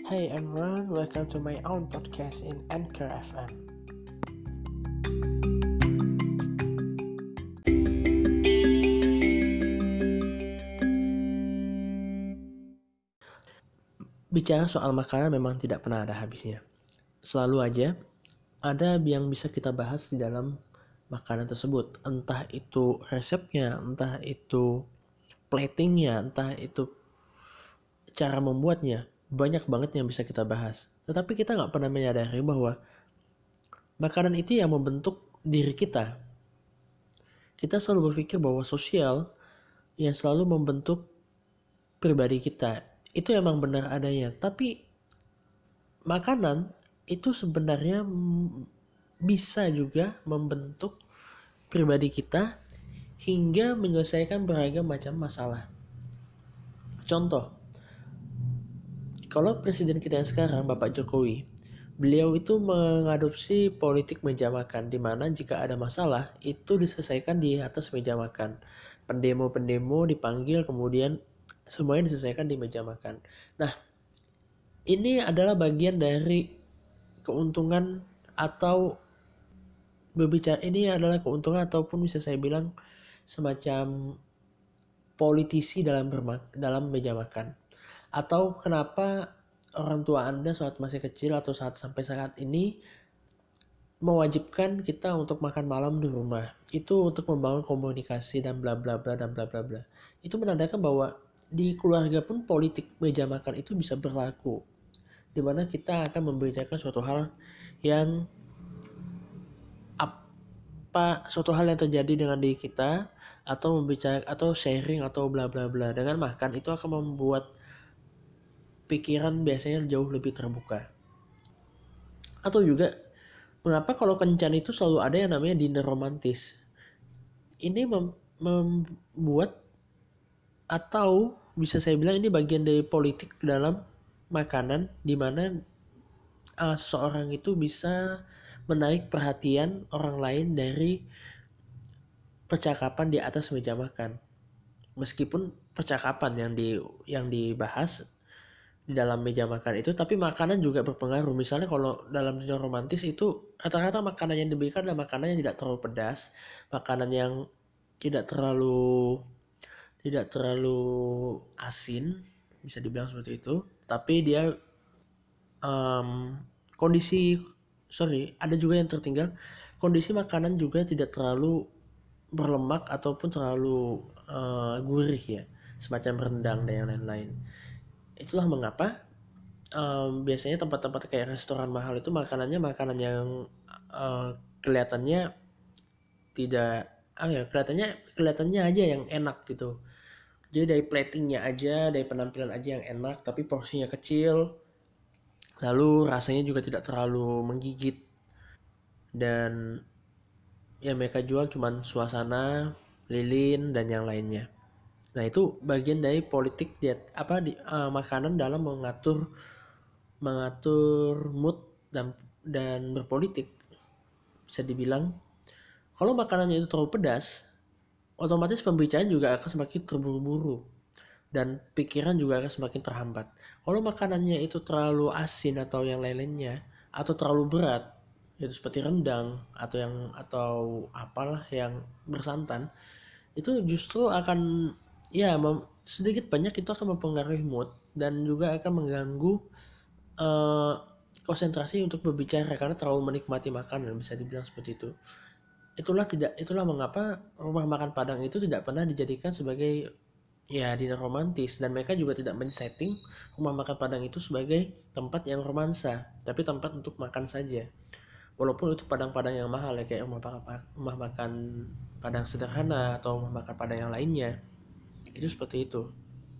Hey everyone, welcome to my own podcast in Anchor FM. Bicara soal makanan memang tidak pernah ada habisnya. Selalu aja ada yang bisa kita bahas di dalam makanan tersebut. Entah itu resepnya, entah itu platingnya, entah itu cara membuatnya. Banyak banget yang bisa kita bahas. Tetapi kita nggak pernah menyadari bahwa makanan itu yang membentuk diri kita. Kita selalu berpikir bahwa sosial yang selalu membentuk pribadi kita. Itu emang benar adanya. Tapi makanan itu sebenarnya bisa juga membentuk pribadi kita hingga menyelesaikan beragam macam masalah. Contoh, kalau presiden kita yang sekarang, Bapak Jokowi, beliau itu mengadopsi politik meja makan, di mana jika ada masalah, itu diselesaikan di atas meja makan. Pendemo-pendemo dipanggil, kemudian semuanya diselesaikan di meja makan. Nah, ini adalah bagian dari keuntungan atau berbicara ini adalah keuntungan ataupun bisa saya bilang semacam politisi dalam meja makan. Atau kenapa orang tua Anda saat masih kecil atau sampai saat ini mewajibkan kita untuk makan malam di rumah. Itu untuk membangun komunikasi dan bla bla bla dan bla bla bla. Itu menandakan bahwa di keluarga pun politik meja makan itu bisa berlaku. Di mana kita akan membicarakan suatu hal yang suatu hal yang terjadi dengan diri kita atau membicarakan atau sharing atau bla bla bla. Dengan makan itu akan membuat pikiran biasanya jauh lebih terbuka. Atau juga mengapa kalau kencan itu selalu ada yang namanya dinner romantis. Ini membuat atau bisa saya bilang ini bagian dari politik dalam makanan di mana seseorang itu bisa menarik perhatian orang lain dari percakapan di atas meja makan. Meskipun percakapan yang dibahas di dalam meja makan itu, tapi makanan juga berpengaruh. Misalnya kalau dalam dunia romantis itu rata-rata makanan yang diberikan adalah makanan yang tidak terlalu pedas, makanan yang tidak terlalu tidak terlalu asin, bisa dibilang seperti itu. Tapi dia kondisi ada juga yang tertinggal. Kondisi makanan juga tidak terlalu berlemak ataupun terlalu gurih ya, semacam rendang dan yang lain-lain. Itulah mengapa biasanya tempat-tempat kayak restoran mahal itu makanannya makanan yang kelihatannya tidak kelihatannya aja yang enak gitu. Jadi dari platingnya aja, dari penampilan aja yang enak, tapi porsinya kecil, lalu rasanya juga tidak terlalu menggigit, dan yang mereka jual cuman suasana, lilin dan yang lainnya. Nah itu bagian dari politik makanan dalam mengatur mood dan berpolitik. Bisa dibilang kalau makanannya itu terlalu pedas, otomatis pembicaraan juga akan semakin terburu-buru dan pikiran juga akan semakin terhambat. Kalau makanannya itu terlalu asin atau yang lain-lainnya atau terlalu berat, itu seperti rendang atau apalah yang bersantan, itu justru akan sedikit banyak itu akan mempengaruhi mood dan juga akan mengganggu eh, konsentrasi untuk berbicara karena terlalu menikmati makanan, bisa dibilang seperti itu. Itulah mengapa rumah makan Padang itu tidak pernah dijadikan sebagai dinner romantis, dan mereka juga tidak men-setting rumah makan Padang itu sebagai tempat yang romansa, tapi tempat untuk makan saja. Walaupun itu Padang-Padang yang mahal ya, kayak rumah makan Padang sederhana atau rumah makan Padang yang lainnya. Itu seperti itu.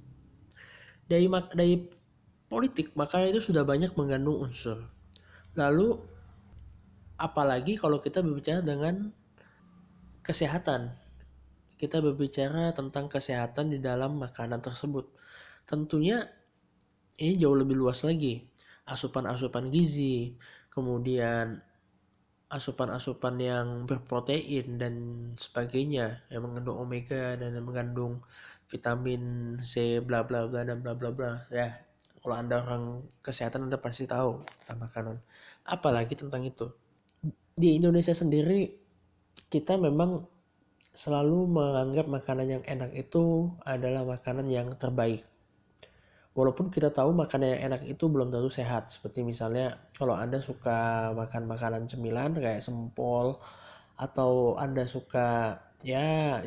Dari politik, maka itu sudah banyak mengandung unsur. Lalu apalagi kalau kita berbicara dengan kesehatan. Kita berbicara tentang kesehatan di dalam makanan tersebut. Tentunya ini jauh lebih luas lagi. Asupan-asupan gizi, kemudian asupan-asupan yang berprotein dan sebagainya, yang mengandung omega dan yang mengandung vitamin C bla bla bla dan bla bla bla ya. Kalau Anda orang kesehatan, Anda pasti tahu tentang makanan. Apalagi tentang itu. Di Indonesia sendiri, kita memang selalu menganggap makanan yang enak itu adalah makanan yang terbaik. Walaupun kita tahu makanan yang enak itu belum tentu sehat. Seperti misalnya kalau Anda suka makan makanan cemilan kayak sempol, atau Anda suka ya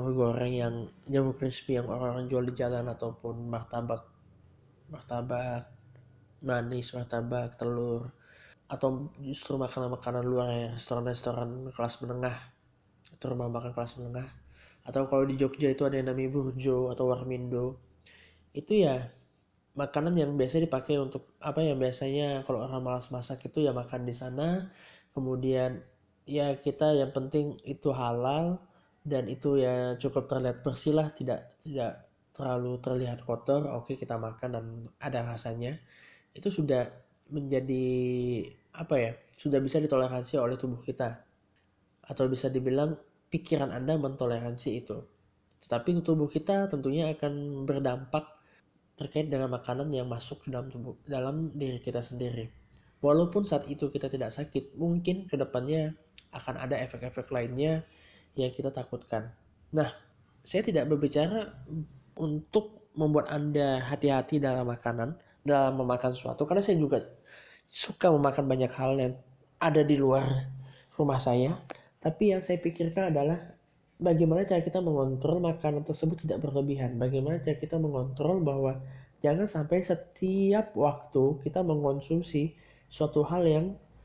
jamur crispy yang orang-orang jual di jalan, ataupun martabak martabak manis, martabak telur, atau justru makanan-makanan luar ya, restoran-restoran kelas menengah atau rumah makan kelas menengah, atau kalau di Jogja itu ada yang namanya Burjo atau Warmindo. Itu ya makanan yang biasa dipakai untuk apa ya, biasanya kalau orang malas masak itu ya makan di sana. Kemudian ya kita yang penting itu halal, dan itu ya cukup terlihat bersih lah, tidak tidak terlalu terlihat kotor, oke kita makan dan ada rasanya. Itu sudah menjadi apa ya, sudah bisa ditoleransi oleh tubuh kita, atau bisa dibilang pikiran Anda mentoleransi itu. Tetapi tubuh kita tentunya akan berdampak terkait dengan makanan yang masuk dalam tubuh, dalam diri kita sendiri. Walaupun saat itu kita tidak sakit, mungkin kedepannya akan ada efek-efek lainnya yang kita takutkan. Nah, saya tidak berbicara untuk membuat Anda hati-hati dalam makanan, dalam memakan sesuatu, karena saya juga suka memakan banyak hal yang ada di luar rumah saya. Tapi yang saya pikirkan adalah bagaimana cara kita mengontrol makanan tersebut tidak berlebihan. Bagaimana cara kita mengontrol bahwa jangan sampai setiap waktu kita mengkonsumsi suatu hal yang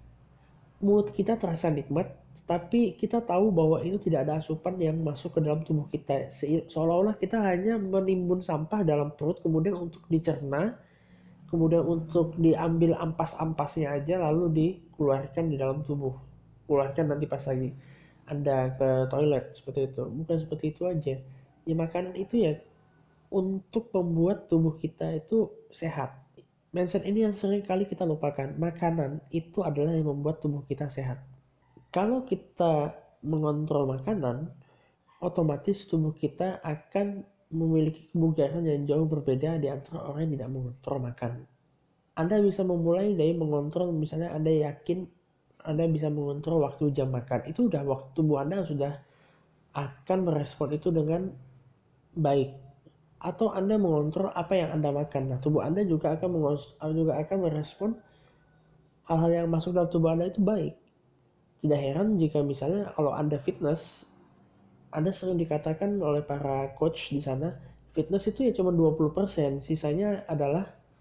mulut kita terasa nikmat, tapi kita tahu bahwa itu tidak ada asupan yang masuk ke dalam tubuh kita. Seolah-olah kita hanya menimbun sampah dalam perut, kemudian untuk dicerna, kemudian untuk diambil ampas-ampasnya aja, lalu dikeluarkan di dalam tubuh. Keluarkan nanti pas lagi Anda ke toilet, seperti itu. Bukan seperti itu aja. Ya makanan itu ya untuk membuat tubuh kita itu sehat. Mindset ini yang sering kali kita lupakan. Makanan itu adalah yang membuat tubuh kita sehat. Kalau kita mengontrol makanan, otomatis tubuh kita akan memiliki kebugaran yang jauh berbeda di antara orang yang tidak mengontrol makan. Anda bisa memulai dari mengontrol, misalnya Anda yakin Anda bisa mengontrol waktu jam makan. Itu udah waktu tubuh Anda sudah akan merespon itu dengan baik. Atau Anda mengontrol apa yang Anda makan. Nah, tubuh Anda juga akan merespon hal-hal yang masuk dalam tubuh Anda itu baik. Tidak heran jika misalnya kalau Anda fitness, Anda sering dikatakan oleh para coach di sana, fitness itu ya cuma 20%, sisanya adalah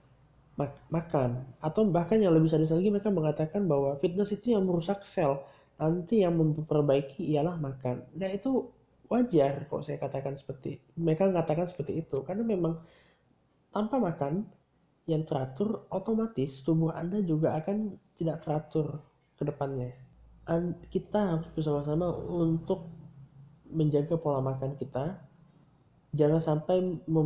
makan. Atau bahkan yang lebih sadis lagi, mereka mengatakan bahwa fitness itu yang merusak sel, nanti yang memperbaiki ialah makan. Nah itu wajar kalau saya katakan mereka mengatakan seperti itu, karena memang tanpa makan yang teratur, otomatis tubuh Anda juga akan tidak teratur ke depannya. Kita harus bersama-sama untuk menjaga pola makan kita. Jangan sampai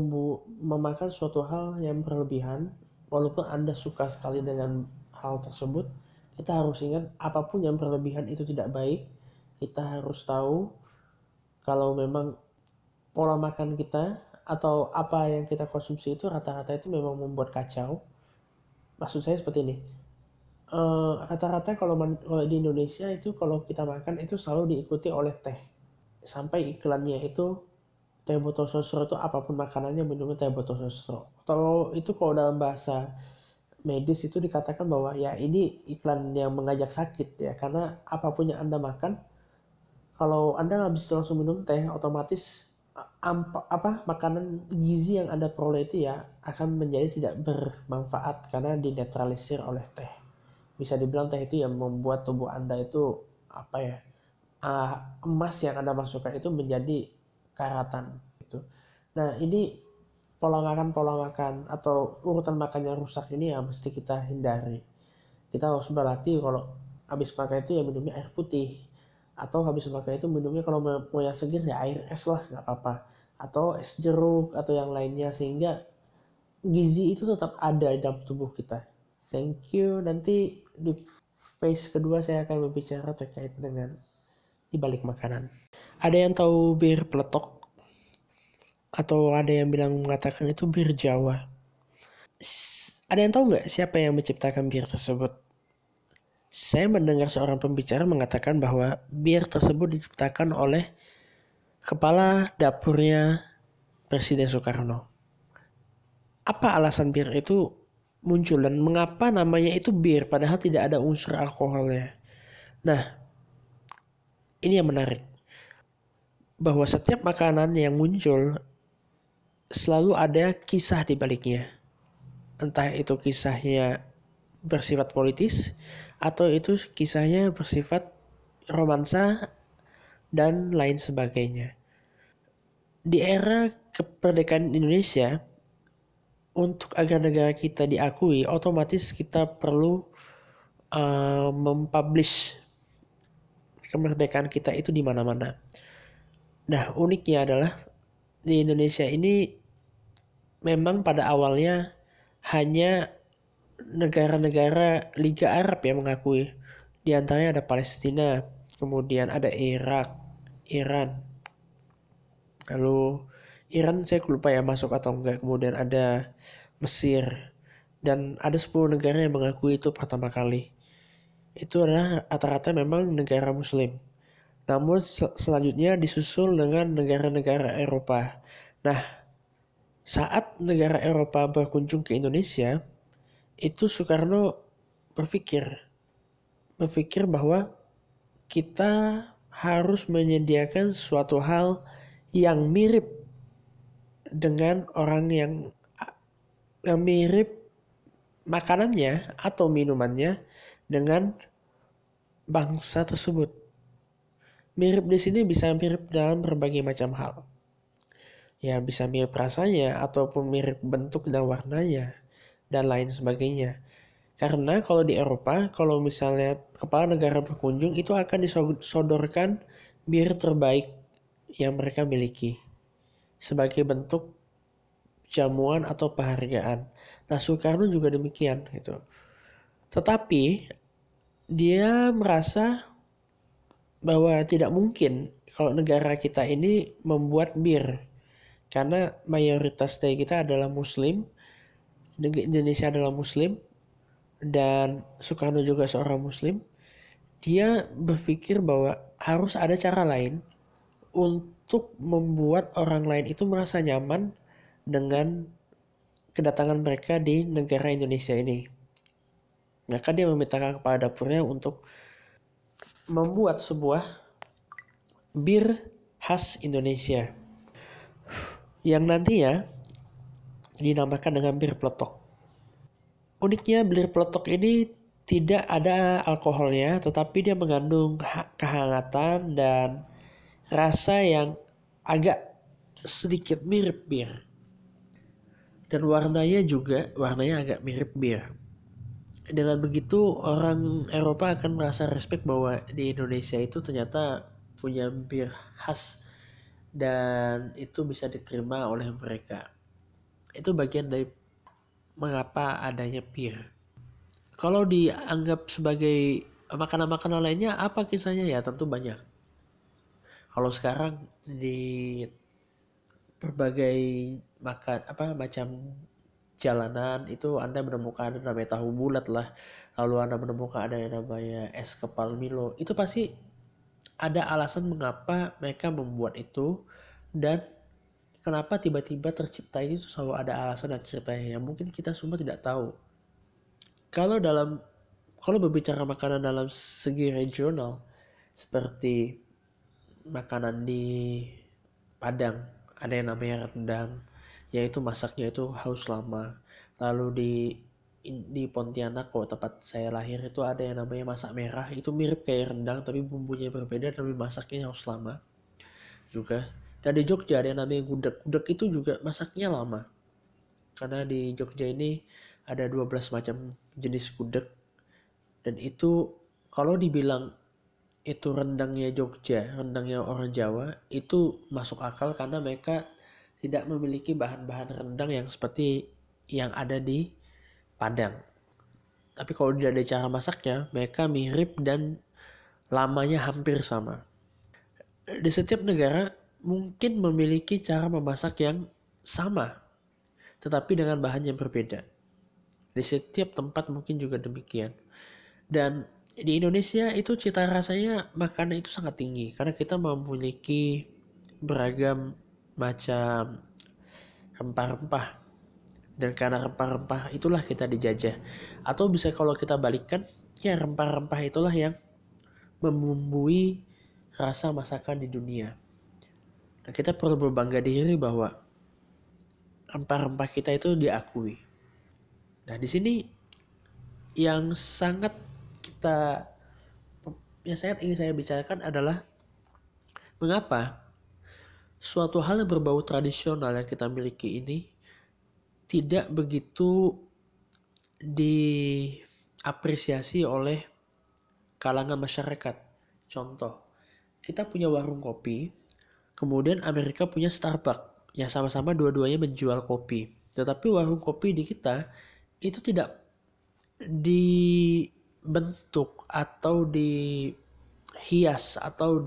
memakan suatu hal yang berlebihan. Walaupun Anda suka sekali dengan hal tersebut, kita harus ingat apapun yang berlebihan itu tidak baik. Kita harus tahu kalau memang pola makan kita atau apa yang kita konsumsi itu rata-rata itu memang membuat kacau. Maksud saya seperti ini. Rata-rata kalau di Indonesia itu kalau kita makan itu selalu diikuti oleh teh. Sampai iklannya itu teh botol sosro, itu apapun makanannya minumnya teh botol sosro. Atau itu kalau dalam bahasa medis itu dikatakan bahwa ya ini iklan yang mengajak sakit ya, karena apapun yang Anda makan, kalau Anda habis itu langsung minum teh, otomatis makanan gizi yang Anda peroleh itu ya akan menjadi tidak bermanfaat karena dinetralisir oleh teh. Bisa dibilang teh itu yang membuat tubuh Anda itu apa ya, emas yang Anda masukkan itu menjadi karatan gitu. Nah, ini pola makan atau urutan makan yang rusak ini ya mesti kita hindari. Kita harus berlatih kalau habis makan itu ya minumnya air putih, atau habis makan itu minumnya kalau mau yang segar ya air es lah, nggak apa-apa, atau es jeruk atau yang lainnya, sehingga gizi itu tetap ada dalam tubuh kita. Thank you. Nanti di phase kedua saya akan berbicara terkait dengan di balik makanan. Ada yang tahu bir peletok? Atau ada yang bilang mengatakan itu bir Jawa. Ada yang tahu nggak siapa yang menciptakan bir tersebut? Saya mendengar seorang pembicara mengatakan bahwa bir tersebut diciptakan oleh kepala dapurnya Presiden Soekarno. Apa alasan bir itu muncul dan mengapa namanya itu bir padahal tidak ada unsur alkoholnya? Nah, ini yang menarik. Bahwa setiap makanan yang muncul selalu ada kisah di baliknya. Entah itu kisahnya bersifat politis atau itu kisahnya bersifat romansa dan lain sebagainya. Di era kemerdekaan Indonesia, untuk agar negara kita diakui, otomatis kita perlu mempublish kemerdekaan kita itu di mana-mana. Nah, uniknya adalah di Indonesia ini memang pada awalnya hanya negara-negara Liga Arab yang mengakui. Di antaranya ada Palestina, kemudian ada Irak, Iran. Lalu Iran saya lupa ya masuk atau enggak. Kemudian ada Mesir. Dan ada 10 negara yang mengakui itu pertama kali. Itu adalah rata-rata memang negara muslim. Namun selanjutnya disusul dengan negara-negara Eropa. Nah, saat negara Eropa berkunjung ke Indonesia, itu Soekarno berpikir bahwa kita harus menyediakan suatu hal yang mirip dengan orang yang mirip makanannya atau minumannya dengan bangsa tersebut. Mirip di sini bisa mirip dalam berbagai macam hal. Ya bisa mirip rasanya ataupun mirip bentuk dan warnanya dan lain sebagainya. Karena kalau di Eropa, kalau misalnya kepala negara berkunjung itu akan disodorkan bir terbaik yang mereka miliki sebagai bentuk jamuan atau penghargaan. Nah, Soekarno juga demikian gitu. Tetapi dia merasa bahwa tidak mungkin kalau negara kita ini membuat bir karena mayoritas dari kita adalah muslim, Indonesia adalah muslim dan Soekarno juga seorang muslim. Dia berpikir bahwa harus ada cara lain untuk membuat orang lain itu merasa nyaman dengan kedatangan mereka di negara Indonesia ini. Maka dia memintakan kepada dapurnya untuk membuat sebuah bir khas Indonesia yang nantinya dinamakan dengan bir peletok. Uniknya bir peletok ini tidak ada alkoholnya, tetapi dia mengandung kehangatan dan rasa yang agak sedikit mirip bir. Dan warnanya agak mirip bir. Dengan begitu orang Eropa akan merasa respect bahwa di Indonesia itu ternyata punya bir khas dan itu bisa diterima oleh mereka. Itu bagian dari mengapa adanya bir. Kalau dianggap sebagai makanan-makanan lainnya apa kisahnya ya tentu banyak. Kalau sekarang di berbagai macam jalanan itu Anda menemukan ada namanya tahu bulat lah, lalu Anda menemukan ada yang namanya es kepal Milo. Itu pasti ada alasan mengapa mereka membuat itu dan kenapa tiba-tiba tercipta itu selalu ada alasan dan ceritanya yang mungkin kita semua tidak tahu. Kalau berbicara makanan dalam segi regional seperti makanan di Padang ada yang namanya rendang, yaitu masaknya itu harus lama. Lalu di Pontianak, kalau tempat saya lahir itu ada yang namanya masak merah, itu mirip kayak rendang tapi bumbunya berbeda dan masaknya harus lama juga. Dan di Jogja ada yang namanya gudeg. Gudeg itu juga masaknya lama. Karena di Jogja ini ada 12 macam jenis gudeg. Dan itu kalau dibilang itu rendangnya Jogja, rendangnya orang Jawa, itu masuk akal karena mereka tidak memiliki bahan-bahan rendang yang seperti yang ada di Padang. Tapi kalau tidak ada cara masaknya, mereka mirip dan lamanya hampir sama. Di setiap negara mungkin memiliki cara memasak yang sama, tetapi dengan bahan yang berbeda. Di setiap tempat mungkin juga demikian. Dan di Indonesia itu cita rasanya makanan itu sangat tinggi karena kita memiliki beragam macam rempah-rempah, dan karena rempah-rempah itulah kita dijajah. Atau bisa kalau kita balikkan, ya rempah-rempah itulah yang membumbui rasa masakan di dunia. Nah, kita perlu berbangga diri bahwa rempah-rempah kita itu diakui. Nah, di sini yang sangat kita yang sangat ingin saya bicarakan adalah mengapa suatu hal yang berbau tradisional yang kita miliki ini tidak begitu diapresiasi oleh kalangan masyarakat. Contoh, kita punya warung kopi, kemudian Amerika punya Starbucks, yang sama-sama dua-duanya menjual kopi. Tetapi warung kopi di kita itu tidak dibentuk atau dihias atau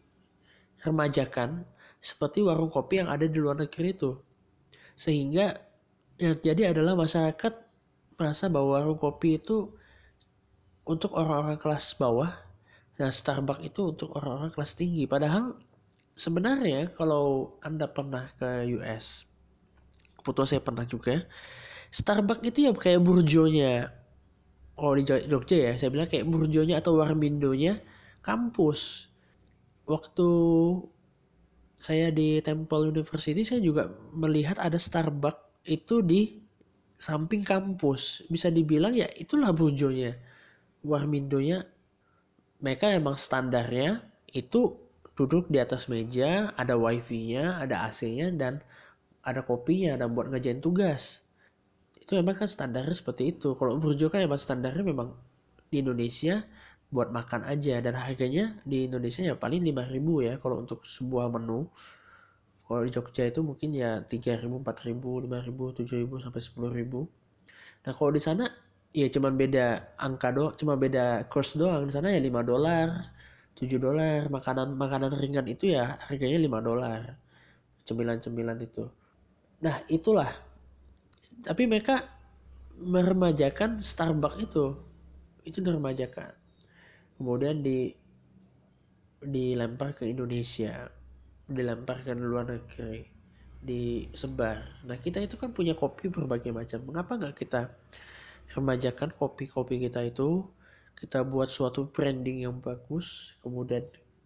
diremajakan seperti warung kopi yang ada di luar negeri itu. Sehingga yang terjadi adalah masyarakat merasa bahwa warung kopi itu untuk orang-orang kelas bawah dan Starbucks itu untuk orang-orang kelas tinggi. Padahal sebenarnya kalau Anda pernah ke US, kebetulan saya pernah juga, Starbucks itu ya kayak burjonya. Oh di Jogja ya, saya bilang kayak burjonya atau warmindonya kampus. Waktu saya di Temple University, saya juga melihat ada Starbucks itu di samping kampus. Bisa dibilang ya itulah burjonya. Warmindonya, mereka emang standarnya itu duduk di atas meja, ada wifi-nya, ada AC-nya, dan ada kopinya, dan buat ngerjain tugas. Itu memang kan standarnya seperti itu. Kalau burjo kan emang standarnya memang di Indonesia buat makan aja, dan harganya di Indonesia ya paling 5.000 ya kalau untuk sebuah menu. Kalau di Jogja itu mungkin ya 3.000, 4.000, 5.000, 7.000 sampai 10.000. Nah, kalau di sana ya cuma beda angka doang, cuma beda course doang. Di sana ya $5, $7. Makanan ringan itu ya harganya $5. Cemilan-cemilan itu. Nah, itulah. Tapi mereka meremajakan Starbucks itu. Itu diremajakan. Kemudian dilempar ke Indonesia, dilempar ke luar negeri, disebar. Nah, kita itu kan punya kopi berbagai macam. Mengapa nggak kita remajakan kopi-kopi kita itu, kita buat suatu branding yang bagus, kemudian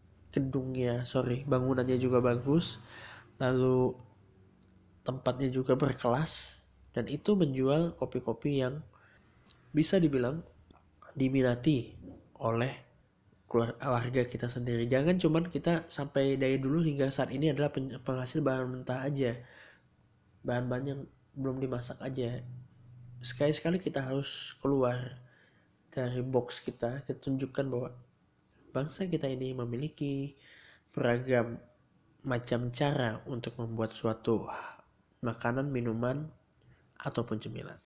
bangunannya juga bagus, lalu tempatnya juga berkelas, dan itu menjual kopi-kopi yang bisa dibilang diminati oleh keluarga kita sendiri. Jangan cuman kita sampai dari dulu hingga saat ini adalah penghasil bahan mentah aja, bahan-bahan yang belum dimasak aja. Sekali-sekali kita harus keluar dari box kita tunjukkan bahwa bangsa kita ini memiliki beragam macam cara untuk membuat suatu makanan, minuman, ataupun cemilan.